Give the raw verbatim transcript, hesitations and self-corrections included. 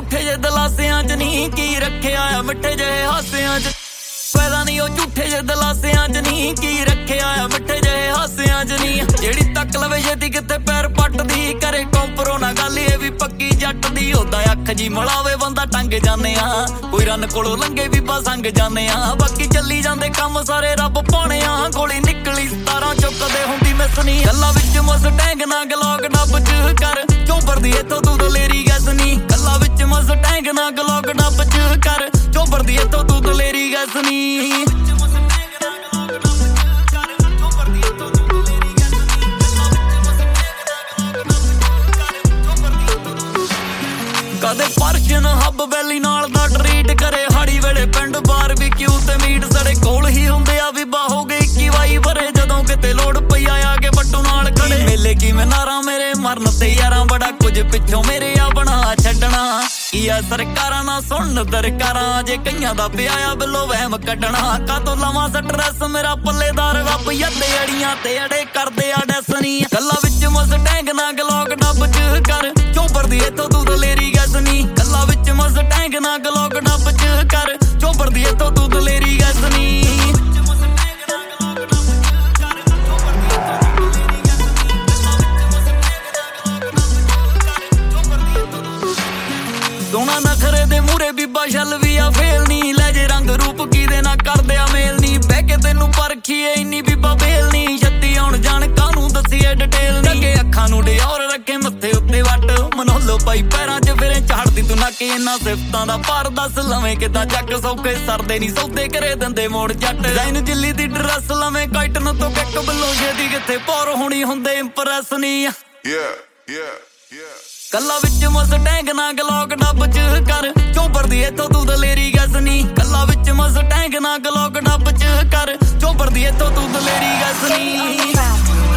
झूठे जे दलासियां च नी की रखिया आ मिठे जे हासियां च फायदा नहीं ओ झूठे जे दलासियां च नी की रखिया आ मिठे जे हासियां च नी जेड़ी तक लवे छेती किते पैर पटदी करे कंपरो ना गल ए भी पक्की जट दी ओदा अख जी मलावे बंदा टंग जाने आ कोई रन कोलों लंघे भी बसंग जाने आ बाकी चली जांदे काम सारे रब पाने आ गोली निकली सतारां चुकदे हुंदी मिसनी गल्लां विच मस्टैंग ना गलॉक डब च कर चोबर दी इथों तू दलेरी गैसनी गल्लां विच मस्टैंग ना गलॉक डब च कर चोबर दी इथों तू दलेरी गैसनी कदे परशन हब वैली नाल दा ट्रीट करे हाड़ी वेले पिंड बारबीक्यू ते मीट सड़े कोल ही हुंदे आ विबा हो गए इक्की बाई भरे जदों किते लोड़ पई आया के बट्टू नाल खड़े मेले किवें नारा मेरे मरन ते यारां बड़ा कुछ पिछों मेरे आ बना छड्डना इया सरकारां ना सुन दरकारां जे कईयां दा पिया आ बिलो वहम कड्डना कातों लवां स्ट्रेस मेरा पल्लेदार रब यद्दे अड़ियां ते अड़े करदे आ डैसनी गल्लां विच मस्टैंग ना गलॉक डब च कर चोबर दी इथों तू दलेरी गैसनी गल्लां विच मस्टैंग ना गलॉक डब च कर चोबर दी इथों तू दलेरी गैसनी सोना नखरे दे मूरे बीबा छल भी आ फेल नी ले जे रंग रूप कीदे ना करदे आ मेल नी बह के तेनू परखीए इन्नी बीबा बेल नी छत्ती आउण जाण कानू दसीए डिटेल नी अगे अखां नू डिओर रखे मत्थे उत्ते वट मनोलो पाई पैरां च फिरे झाड़दी तू ना कि इन्ना सिफतां दा पर दस लवें किदां जग सौखे सरदे नी सौदे करे दिंदे मोड़ जट डिजाइन जिल्ली दी ड्रेस लवें काइटन तो किक बिलो छेदी किथे पौर होनी हुंदे इंप्रेस नी Yeah, yeah, yeah. गल्लां विच मस्टैंग ना गलॉक डब च कर चोबर दी इथों तू दलेरी गैसनी गल्लां विच मस्टैंग ना गलॉक डब च कर चोबर दी इथों तू दलेरी गैसनी